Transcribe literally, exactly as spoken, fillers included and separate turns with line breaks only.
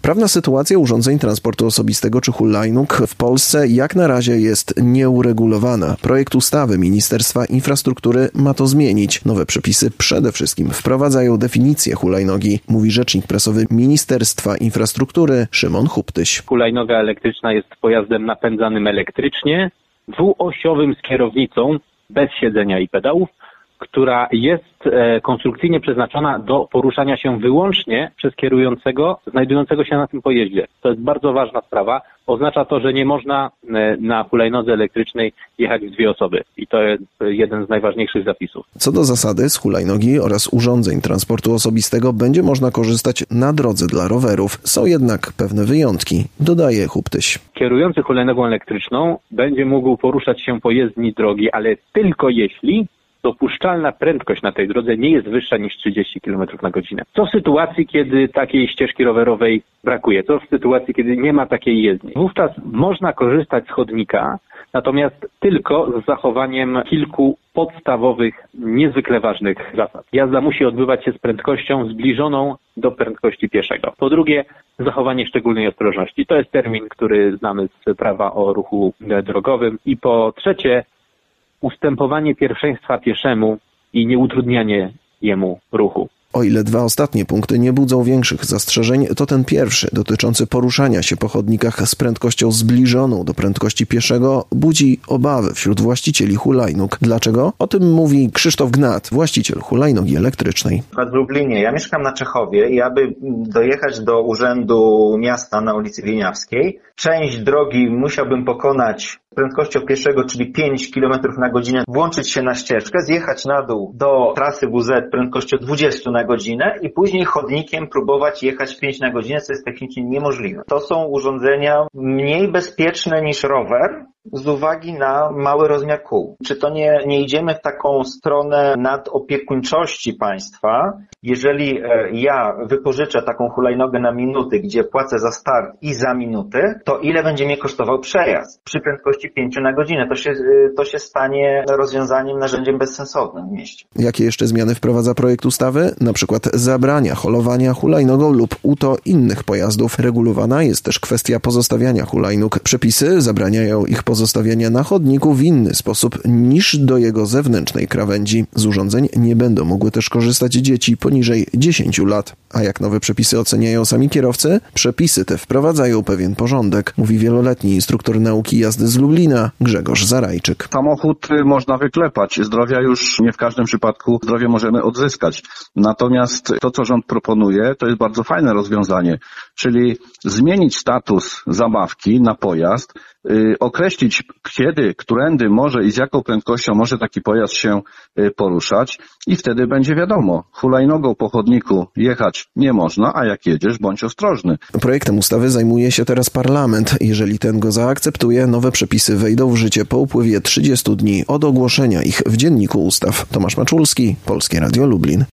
Prawna sytuacja urządzeń transportu osobistego czy hulajnóg w Polsce jak na razie jest nieuregulowana. Projekt ustawy Ministerstwa Infrastruktury ma to zmienić. Nowe przepisy przede wszystkim wprowadzają definicję hulajnogi, mówi rzecznik prasowy Ministerstwa Infrastruktury Szymon Huptyś.
Hulajnoga elektryczna jest pojazdem napędzanym elektrycznie, dwuosiowym z kierownicą, bez siedzenia i pedałów, która jest e, konstrukcyjnie przeznaczona do poruszania się wyłącznie przez kierującego znajdującego się na tym pojeździe. To jest bardzo ważna sprawa. Oznacza to, że nie można e, na hulajnodze elektrycznej jechać w dwie osoby. I to jest jeden z najważniejszych zapisów.
Co do zasady, z hulajnogi oraz urządzeń transportu osobistego będzie można korzystać na drodze dla rowerów. Są jednak pewne wyjątki, dodaje Huptyś.
Kierujący hulajnogą elektryczną będzie mógł poruszać się po jezdni drogi, ale tylko jeśli dopuszczalna prędkość na tej drodze nie jest wyższa niż trzydzieści kilometrów na godzinę. Co w sytuacji, kiedy takiej ścieżki rowerowej brakuje? Co w sytuacji, kiedy nie ma takiej jezdni? Wówczas można korzystać z chodnika, natomiast tylko z zachowaniem kilku podstawowych, niezwykle ważnych zasad. Jazda musi odbywać się z prędkością zbliżoną do prędkości pieszego. Po drugie, zachowanie szczególnej ostrożności. To jest termin, który znamy z prawa o ruchu drogowym. I po trzecie, ustępowanie pierwszeństwa pieszemu i nieutrudnianie jemu ruchu.
O ile dwa ostatnie punkty nie budzą większych zastrzeżeń, to ten pierwszy, dotyczący poruszania się po chodnikach z prędkością zbliżoną do prędkości pieszego, budzi obawy wśród właścicieli hulajnóg. Dlaczego? O tym mówi Krzysztof Gnat, właściciel hulajnogi elektrycznej.
W Lublinie. Ja mieszkam na Czechowie i aby dojechać do urzędu miasta na ulicy Wieniawskiej, część drogi musiałbym pokonać prędkością pieszego, czyli pięć kilometrów na godzinę, włączyć się na ścieżkę, zjechać na dół do trasy W Z prędkością dwadzieścia na godzinę i później chodnikiem próbować jechać pięć na godzinę, co jest technicznie niemożliwe. To są urządzenia mniej bezpieczne niż rower z uwagi na mały rozmiar kół. Czy to nie, nie idziemy w taką stronę nadopiekuńczości państwa? Jeżeli ja wypożyczę taką hulajnogę na minuty, gdzie płacę za start i za minuty, to ile będzie mnie kosztował przejazd? Przy prędkości pięć na godzinę to się, to się stanie rozwiązaniem, narzędziem bezsensownym w mieście.
Jakie jeszcze zmiany wprowadza projekt ustawy? Na przykład zabrania holowania hulajnogą lub uto innych pojazdów. Regulowana jest też kwestia pozostawiania hulajnóg. Przepisy zabraniają ich pozostawiania na chodniku w inny sposób niż do jego zewnętrznej krawędzi. Z urządzeń nie będą mogły też korzystać dzieci poniżej dziesięciu lat. A jak nowe przepisy oceniają sami kierowcy? Przepisy te wprowadzają pewien porządek, mówi wieloletni instruktor nauki jazdy z Lublina Grzegorz Zarajczyk.
Samochód można wyklepać, zdrowia już nie w każdym przypadku zdrowie możemy odzyskać. Natomiast to, co rząd proponuje, to jest bardzo fajne rozwiązanie, czyli zmienić status zabawki na pojazd, yy, określić kiedy, którędy może i z jaką prędkością może taki pojazd się yy, poruszać i wtedy będzie wiadomo, hulajnogą po chodniku jechać nie można, a jak jedziesz, bądź ostrożny.
Projektem ustawy zajmuje się teraz parlament. Jeżeli ten go zaakceptuje, nowe przepisy wejdą w życie po upływie trzydziestu dni od ogłoszenia ich w Dzienniku Ustaw. Tomasz Maczulski, Polskie Radio Lublin.